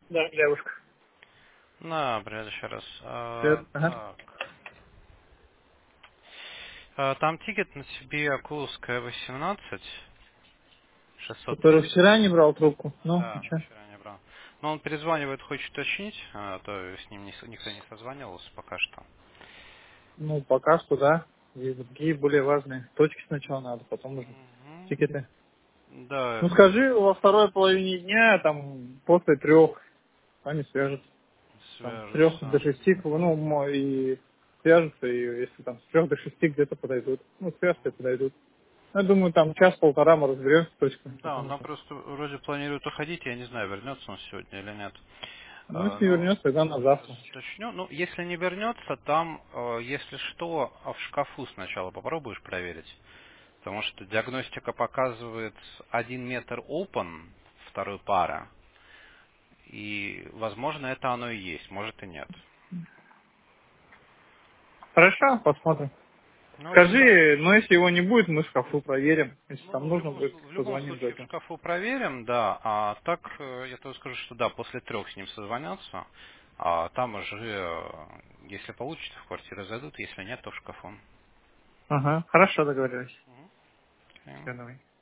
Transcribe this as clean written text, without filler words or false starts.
Да, девушка. Да, привет еще раз. Привет. Ага. Так. Там тикет на себе Акуловская 18, Который 630. вчера не брал трубку. Ну, и Да, чё? вчера не брал. Но он перезванивает, хочет уточнить, а то с ним никто не созванивался пока что. Ну, пока что, да. Есть другие более важные. Точки сначала надо, потом уже Мгм. тикеты. Да, Ну, скажи, во второй половине дня, там, после 3, они свяжутся. Там, с 3 до свяжутся. 6, ну, и свяжутся, и если там с 3 до 6 где-то подойдут. Ну, свяжутся и подойдут. Я думаю, там час-полтора мы разберемся с точками, Да, потом он там уже. просто вроде планирует уходить, я не знаю, вернется он сегодня или нет. Ну, если не Ну, вернется, тогда на сейчас завтра. уточню. Ну, если не вернется, там, если что, в шкафу сначала попробуешь проверить. Потому что диагностика показывает 1 метр open, второй пара. И, возможно, это оно и есть, может и нет. Хорошо, посмотрим. Ну, в общем, да. Скажи, но если его не будет, мы в шкафу проверим. Если там Ну, нужно будет, в любом позвоним случае в зайдем. шкафу проверим, да. А так, я тоже скажу, что да, после 3 с ним созвонятся. А там уже, если получится, в квартиру зайдут, если нет, то в шкафу. Ага, хорошо договорились. Мгм. Окей. Все, давай.